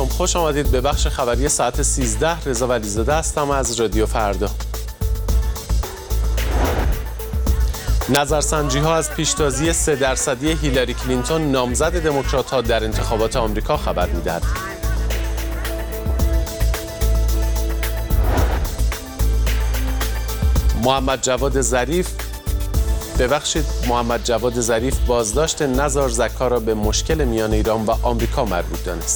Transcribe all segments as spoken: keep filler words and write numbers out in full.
سلام، خوش آمدید به بخش خبری ساعت سیزده. رضا ولیزاده هستم از رادیو فردا. نظرسنجی ها از پیشتازی سه درصدی هیلاری کلینتون نامزد دموکرات ها در انتخابات آمریکا خبر می‌دهد. محمد جواد ظریف ببخشید محمد جواد ظریف بازداشت نزار زکا را به مشکل میان ایران و آمریکا مربوط دانست.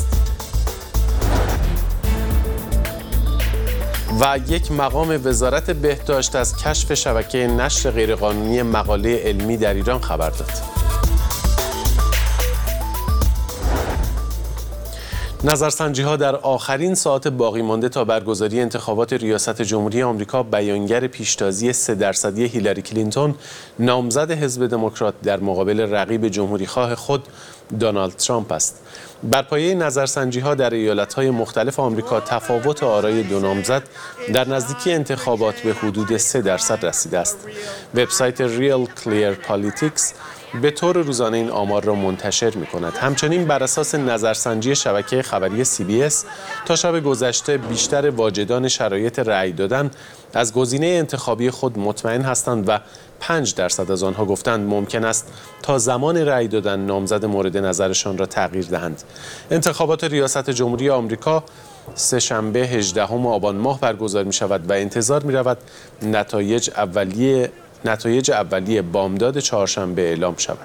و یک مقام وزارت بهداشت از کشف شبکه نشر غیرقانونی مقاله علمی در ایران خبر داد. نظرسنجی ها در آخرین ساعت باقی مانده تا برگزاری انتخابات ریاست جمهوری آمریکا بیانگر پیشتازی سه درصدی هیلاری کلینتون نامزد حزب دموکرات در مقابل رقیب جمهوریخواه خود دونالد ترامپ است. بر پایه نظرسنجی ها در ایالت‌های مختلف آمریکا تفاوت آرای دو نامزد در نزدیکی انتخابات به حدود سه درصد رسیده است. وبسایت ریل کلیر پالیتیکس به طور روزانه این آمار را منتشر می‌کند. همچنین بر اساس نظرسنجی شبکه خبری سی بی اس تا شب گذشته بیشتر واجدان شرایط رأی دادن از گزینه انتخابی خود مطمئن هستند و پنج درصد از آنها گفتند ممکن است تا زمان رأی دادن نامزد مورد نظرشان را تغییر دهند. انتخابات ریاست جمهوری آمریکا سه شنبه هجدهم آبان ماه برگزار می شود و انتظار می رود نتایج اولیه نتایج اولیه بامداد چهارشنبه اعلام شود.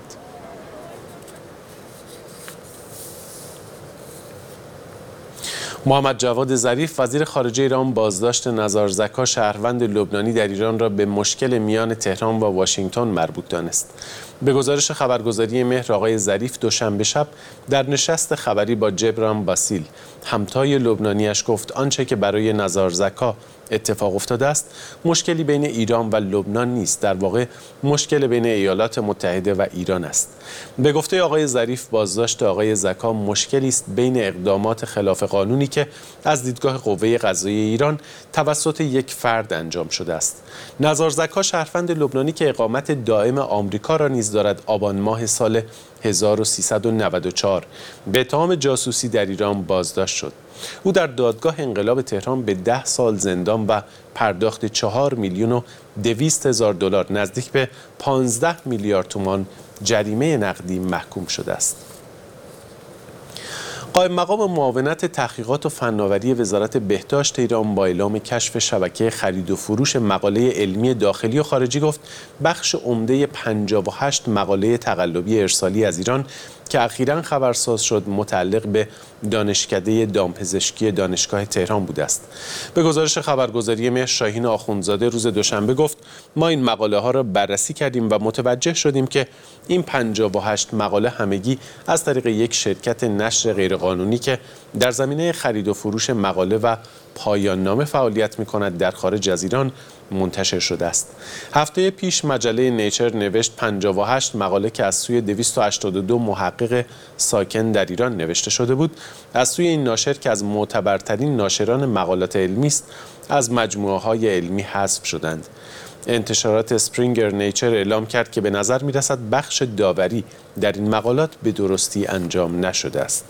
محمد جواد ظریف وزیر خارجه ایران بازداشت نزار زکا شهروند لبنانی در ایران را به مشکل میان تهران و واشنگتن مربوط دانست. به گزارش خبرگزاری مهر آقای ظریف دوشنبه شب در نشست خبری با جبران باسیل همتای لبنانیش گفت آنچه که برای نزار زکا اتفاق افتاده است مشکلی بین ایران و لبنان نیست، در واقع مشکل بین ایالات متحده و ایران است. به گفته آقای ظریف بازداشت آقای زکا مشکلی است بین اقدامات خلاف قانونی که از دیدگاه قوه قضاییه ایران توسط یک فرد انجام شده است. نزار زکا شهروند لبنانی که اقامت دائم آمریکا را نیز دارد آبان ماه سال هزار و سیصد و نود و چهار به اتهام جاسوسی در ایران بازداشت شد. او در دادگاه انقلاب تهران به ده سال زندان و پرداخت چهار میلیون و دویست هزار دلار نزدیک به پانزده میلیارد تومان جریمه نقدی محکوم شده است. قائم مقام معاونت تحقیقات و فناوری وزارت بهداشت ایران با اعلام کشف شبکه خرید و فروش مقاله علمی داخلی و خارجی گفت بخش عمده پنجاه و هشت مقاله تقلبی ارسالی از ایران که اخیراً خبرساز شد متعلق به دانشکده دامپزشکی دانشگاه تهران بوده است. به گزارش خبرگزاری مهر شاهین آخوندزاده روز دوشنبه گفت ما این مقاله ها را بررسی کردیم و متوجه شدیم که این پنجاه و هشت مقاله همگی از طریق یک شرکت نشر غیرقانونی که در زمینه خرید و فروش مقاله و پایان نامه فعالیت می‌کند در خارج از ایران منتشر شده است. هفته پیش مجله نیچر نوشت پنجاه و هشت مقاله که از سوی دویست و هشتاد و دو محقق ساکن در ایران نوشته شده بود از سوی این ناشر که از معتبرترین ناشران مقالات علمی است از مجموعه‌های علمی حذف شدند. انتشارات اسپرینگر نیچر اعلام کرد که به نظر می‌رسد بخش داوری در این مقالات به درستی انجام نشده است.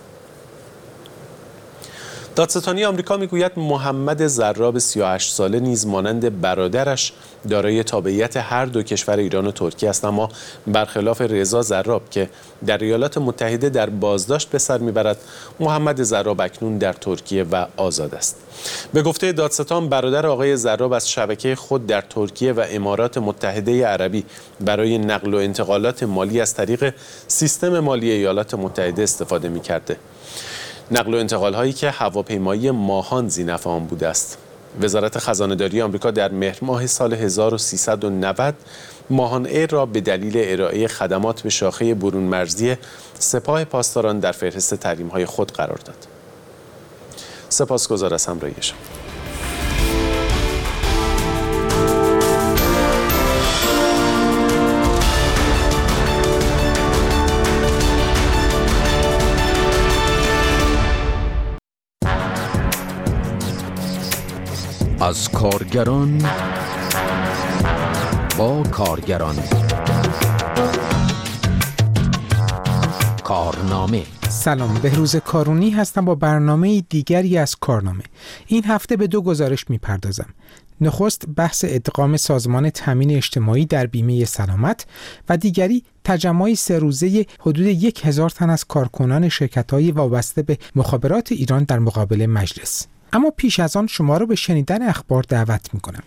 دادستانی آمریکا میگوید محمد زراب سی و هشت ساله نیز مانند برادرش دارای تابعیت هر دو کشور ایران و ترکیه است، اما برخلاف رضا زراب که در ایالات متحده در بازداشت به سر میبرد، محمد زراب اکنون در ترکیه و آزاد است. به گفته دادستان برادر آقای زراب از شبکه خود در ترکیه و امارات متحده عربی برای نقل و انتقالات مالی از طریق سیستم مالی ایالات متحده استفاده میکرده. نقل و انتقال هایی که هواپیمایی ماهان ذی‌نفع آن بوده است. وزارت خزانه‌داری آمریکا در مهر ماه سال هزار و سیصد و نود ماهان ایر را به دلیل ارائه خدمات به شاخه برون مرزی سپاه پاسداران در فهرست تحریم‌های خود قرار داد. سپاسگزار از همراهی شما. از کارگران با کارگران، کارنامه سلام، بهروز کارونی هستم با برنامه دیگری از کارنامه. این هفته به دو گزارش میپردازم. نخست بحث ادغام سازمان تامین اجتماعی در بیمه سلامت و دیگری تجمع سه روزه حدود یک هزار تن از کارکنان شرکت‌های وابسته به مخابرات ایران در مقابل مجلس. اما پیش از آن شما رو به شنیدن اخبار دعوت میکنم.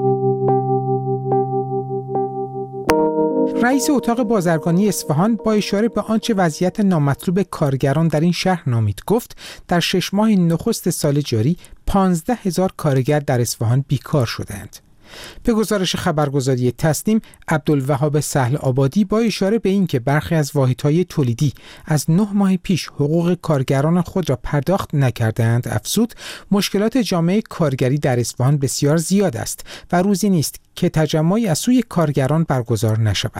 رئیس اتاق بازرگانی اصفهان با اشاره به آنچه وضعیت نامطلوب کارگران در این شهر نامید گفت در شش ماه نخست سال جاری پانزده هزار کارگر در اصفهان بیکار شدند. به گزارش خبرگزاری تسنیم، عبدالوهاب سهل آبادی با اشاره به اینکه برخی از واحدهای تولیدی از نه ماه پیش حقوق کارگران خود را پرداخت نکردند افزود مشکلات جامعه کارگری در اصفهان بسیار زیاد است و روزی نیست که تجمعی از سوی کارگران برگزار نشود.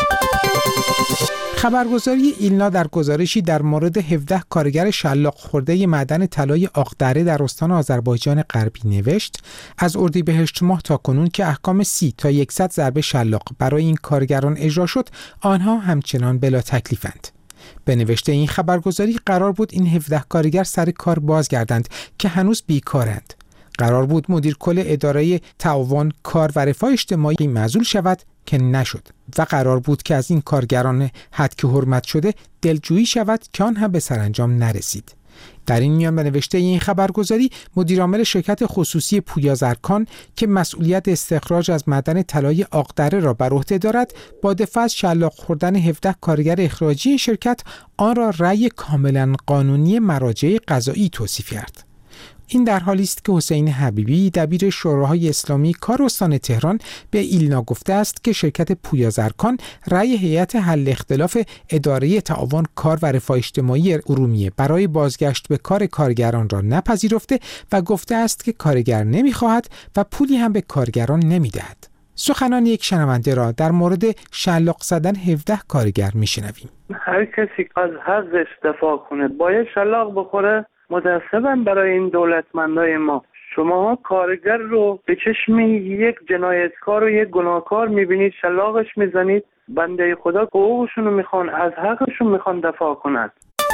خبرگزاری ایلنا در گزارشی در مورد هفده کارگر شلاق خورده معدن طلای آقدره در استان آذربایجان غربی نوشت از اردیبهشت ماه تا کنون که احکام سی تا صد ضربه شلاق برای این کارگران اجرا شد، آنها همچنان بلا تکلیفند. به نوشته این خبرگزاری قرار بود این هفده کارگر سر کار بازگردند که هنوز بیکارند. قرار بود مدیر کل اداره تعاون کار و رفاه اجتماعی معزول شود که نشد و قرار بود که از این کارگران هتک حرمت شده دلجویی شود که آن هم به سرانجام نرسید. در این میان به نوشته این خبرگزاری مدیرعامل شرکت خصوصی پویا زرکان که مسئولیت استخراج از معدن طلای آقدره را بر عهده دارد با دفاع از شلاق خوردن هفده کارگر اخراجی شرکت آن را رأی کاملا قانونی مراجع قضایی توصیف کرد. این در حالی است که حسین حبیبی دبیر شوراهای اسلامی کار استان تهران به ایلنا گفته است که شرکت پویا زرکان رأی هیئت حل اختلاف اداره تعاون کار و رفاه اجتماعی ارومیه برای بازگشت به کار کارگران را نپذیرفته و گفته است که کارگر نمی‌خواهد و پولی هم به کارگران نمی‌دهد. سخنان یک شنونده را در مورد شلاق زدن هفده کارگر می‌شنویم. هر کسی از حقش دفاع کنه باید شلاق بخوره. متاسفم برای این دولتمندای ما. شما کارگر رو به چشم یک جنایتکار و یک گناهکار میبینید، شلاقش میزنید. بنده خدا حقوقشون رو میخوان، از حقشون میخوان دفاع کنند.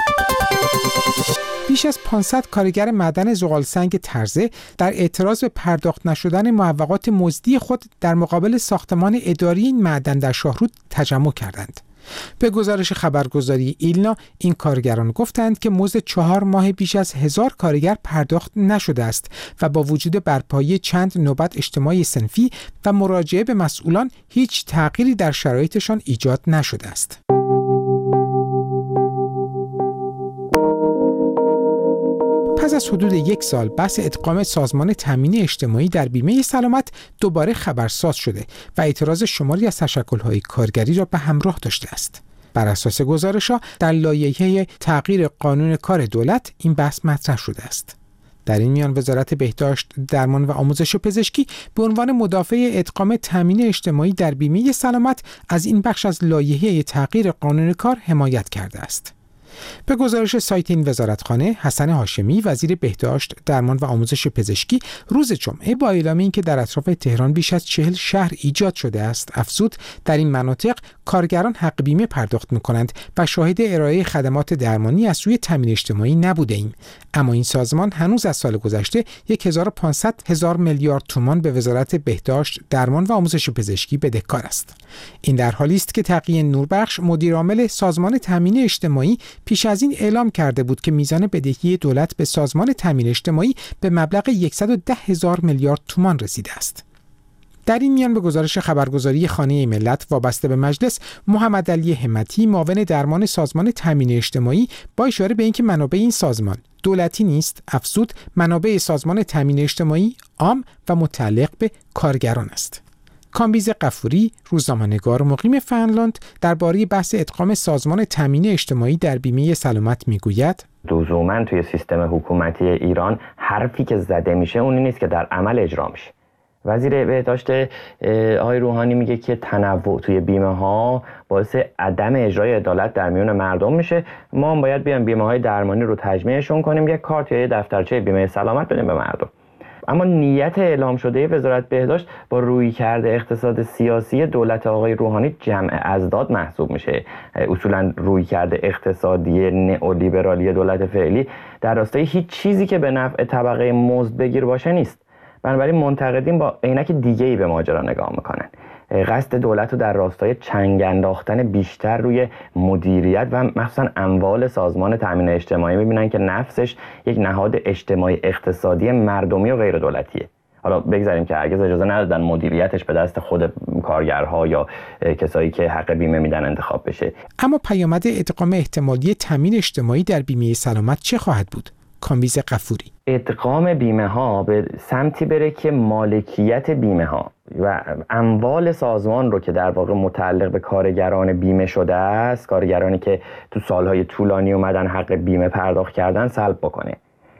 بیش از پانصد کارگر معدن زغالسنگ ترزه در اعتراض به پرداخت نشدن معوقات مزدی خود در مقابل ساختمان اداری این معدن در شاهرود تجمع کردند. به گزارش خبرگزاری ایلنا این کارگران گفتند که مزد چهار ماه بیش از هزار کارگر پرداخت نشده است و با وجود برپایی چند نوبت اجتماعی صنفی و مراجعه به مسئولان هیچ تغییری در شرایطشان ایجاد نشده است. پس از حدود یک سال بحث ادغام سازمان تامین اجتماعی در بیمه سلامت دوباره خبرساز شده و اعتراض شماری از تشکل‌های کارگری را به همراه داشته است. بر اساس گزارش‌ها در لایحه تغییر قانون کار دولت این بحث مطرح شده است. در این میان وزارت بهداشت، درمان و آموزش پزشکی به عنوان مدافع ادغام تامین اجتماعی در بیمه سلامت از این بخش از لایحه تغییر قانون کار حمایت کرده است. به گزارش سایت این وزارتخانه، حسن هاشمی وزیر بهداشت، درمان و آموزش پزشکی روز جمعه با اعلام اینکه در اطراف تهران بیش از چهل شهر ایجاد شده است افزود در این مناطق کارگران حق بیمه پرداخت می‌کنند و شاهد ارائه خدمات درمانی از سوی تامین اجتماعی نبوده ایم. اما این سازمان هنوز از سال گذشته هزار و پانصد هزار میلیارد تومان به وزارت بهداشت، درمان و آموزش پزشکی بدهکار است. این در حالی است که تقی نوربخش مدیرعامل سازمان تامین اجتماعی پیش از این اعلام کرده بود که میزان بدهی دولت به سازمان تامین اجتماعی به مبلغ صد و ده هزار میلیارد تومان رسیده است. در این میان به گزارش خبرگزاری خانه ملت وابسته به مجلس، محمد علی همتی معاون درمان سازمان تامین اجتماعی با اشاره به اینکه منابع این سازمان دولتی نیست افزود منابع سازمان تامین اجتماعی عام و متعلق به کارگران است. کامبیز غفوری، روزنامه‌نگار مقیم فنلاند، درباره بحث ادغام سازمان تامین اجتماعی در بیمه سلامت میگوید: لزوماً توی سیستم حکومتی ایران حرفی که زده میشه اونی نیست که در عمل اجرا میشه. وزیر بهداشت آقای روحانی میگه که تنوع توی بیمه ها باعث عدم اجرای عدالت در میون مردم میشه. ما هم باید بیایم بیمه های درمانی رو تجمیعشون کنیم، یک کارت یا یه دفترچه بیمه سلامت بدیم به مردم. اما نیت اعلام شده وزارت بهداشت با رویکرد اقتصاد سیاسی دولت آقای روحانی جمع ازداد محسوب میشه. اصولا رویکرد اقتصادی نئولیبرالی دولت فعلی در راستای هیچ چیزی که به نفع طبقه مزدبگیر باشه نیست. بنابراین منتقدین با عینک دیگه‌ای به ماجرا نگاه میکنن. قصد دولت رو در راستای چنگ انداختن بیشتر روی مدیریت و مخصوصا اموال سازمان تامین اجتماعی میبینن که نفسش یک نهاد اجتماعی اقتصادی مردمی و غیر دولتیه. حالا بگذاریم که هرگز اجازه ندادن مدیریتش به دست خود کارگرها یا کسایی که حق بیمه میدن انتخاب بشه. اما پیامد ادغام احتمالی تامین اجتماعی در بیمه سلامت چه خواهد بود؟ کامبیز غفوری: ادغام بیمه ها به سمتی بره که مالکیت بیمه ها و اموال سازمان رو که در واقع متعلق به کارگران بیمه شده است، کارگرانی که تو سالهای طولانی اومدن حق بیمه پرداخت کردن، سلب بکنه.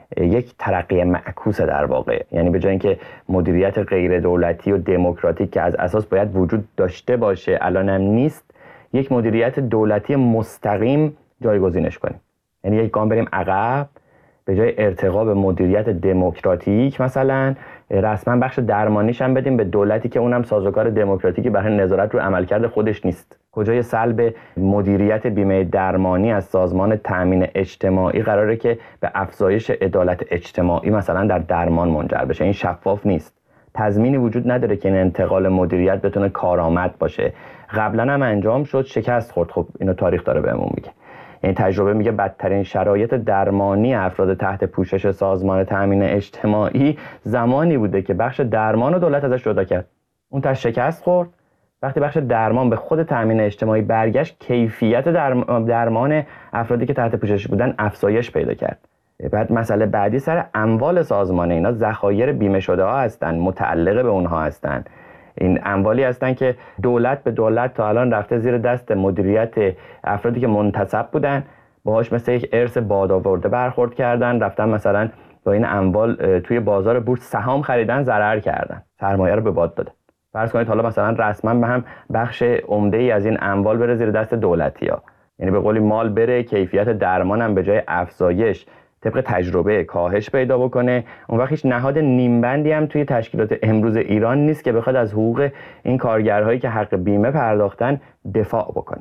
یک ترقی معکوس در واقع، یعنی به جای اینکه مدیریت غیر دولتی و دموکراتیک که از اساس باید وجود داشته باشه الانم نیست، یک مدیریت دولتی مستقیم جایگزینش کنیم. یعنی یک گام بریم عقب، به جای ارتقا به مدیریت دموکراتیک مثلا رسما بخش درمانیش هم بدیم به دولتی که اونم سازوکار دموکراتیکی برای نظارت رو عملکرد خودش نیست. کجای سلب مدیریت بیمه درمانی از سازمان تامین اجتماعی قراره که به افزایش عدالت اجتماعی مثلا در درمان منجر بشه. این شفاف نیست. تضمینی وجود نداره که این انتقال مدیریت بتونه کارآمد باشه. قبلا هم انجام شد، شکست خورد. خب اینو تاریخ داره بهمون میگه. این تجربه میگه بدترین شرایط درمانی افراد تحت پوشش سازمان تامین اجتماعی زمانی بوده که بخش درمان و دولت ازش جدا کرد. اون تا شکست خورد. وقتی بخش درمان به خود تامین اجتماعی برگشت، کیفیت درمان افرادی که تحت پوشش بودن افزایش پیدا کرد. بعد مسئله بعدی سر اموال سازمانه. اینا ذخایر بیمه شده ها هستن، متعلق به اونها هستن. این اموالی هستن که دولت به دولت تا الان رفته زیر دست مدیریت افرادی که منتصب بودن، باهاش مثل یک ارث بادآورده برخورد کردن، رفتن مثلا با این اموال توی بازار بورس سهام خریدن، ضرر کردن، سرمایه رو به باد دادن. فرض کنید حالا مثلا رسما به هم بخش عمده‌ای از این اموال بره زیر دست دولتی‌ها، یعنی به قولی مال بره، کیفیت درمان هم به جای افزایش طبق تجربه کاهش پیدا بکنه. اون وقت هیچ نهاد نیمبندی هم توی تشکیلات امروز ایران نیست که بخواد از حقوق این کارگرهایی که حق بیمه پرداختن دفاع بکنه.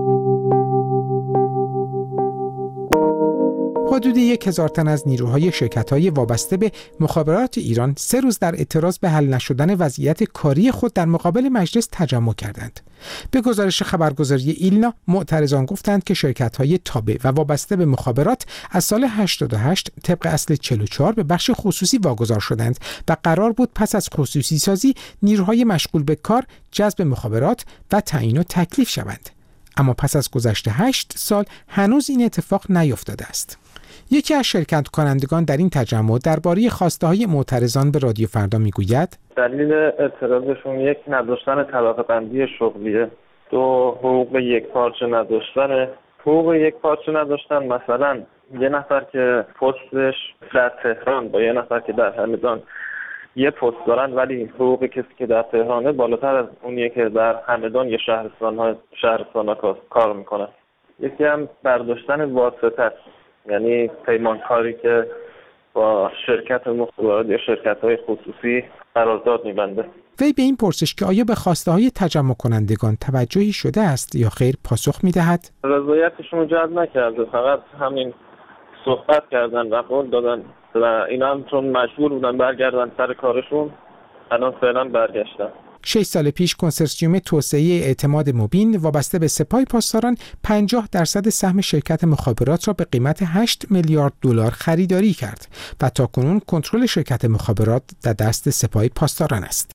حدود یک هزار تن از نیروهای شرکت‌های وابسته به مخابرات ایران سه روز در اعتراض به حل نشدن وضعیت کاری خود در مقابل مجلس تجمع کردند. به گزارش خبرگزاری ایلنا، معترضان گفتند که شرکت‌های تابع و وابسته به مخابرات از سال هشتاد و هشت طبق اصل چهل و چهار به بخش خصوصی واگذار شدند و قرار بود پس از خصوصی سازی نیروهای مشغول به کار جذب مخابرات و تعیین و تکلیف شوند. اما پس از گذشت هشت سال هنوز این اتفاق نیفتاده است. یکی از شرکت کنندگان در این تجمع درباره خواسته‌های معترضان به رادیو فردا میگوید: دلیل اعتراضشون یک نداشتن طبقه بندی شغلیه، دو حقوق یک پارچه نداشتن. حقوق یک پارچه نداشتن مثلا یه نفر که پستش در تهران با یه نفر که در همدان یه پست دارن، ولی حقوق کسی که در تهرانه بالاتر از اونیه که در همدان یا شهرستان‌ها شهرستان‌ها کار میکنن. یکی هم برداشتن واسطه است، یعنی پیمانکاری که با شرکت مخابرات یا شرکت‌های خصوصی قرارداد می‌بنده. وی به این پرسش که آیا به خواسته‌های تجمع کنندگان توجهی شده است یا خیر پاسخ می‌دهد: رضایتشون رو جلب نکرده، فقط همین صحبت کردن و قول دادن و اینا هم چون مجبور بودن برگردن سر کارشون، الان فعلا برگشتن. شش سال پیش کنسرسیوم توسعه اعتماد مبین وابسته به سپاه پاسداران پنجاه درصد سهم شرکت مخابرات را به قیمت هشت میلیارد دلار خریداری کرد و تاکنون کنترل شرکت مخابرات در دست سپاه پاسداران است.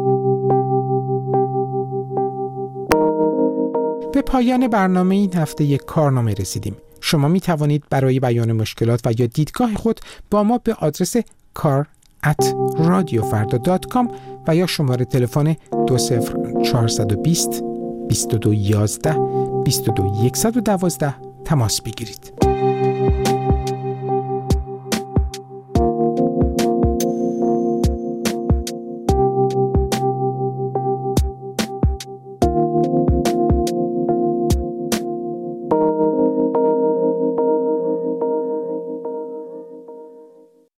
به پایان برنامه این هفته یک کارنامه رسیدیم. شما می توانید برای بیان مشکلات و یا دیدگاه خود با ما به آدرس کار ات رادیو فردا دات کام و یا شماره تلفن دو صفر چهار دو صفر بیست و دو یازده بیست و دو صد و دوازده تماس بگیرید.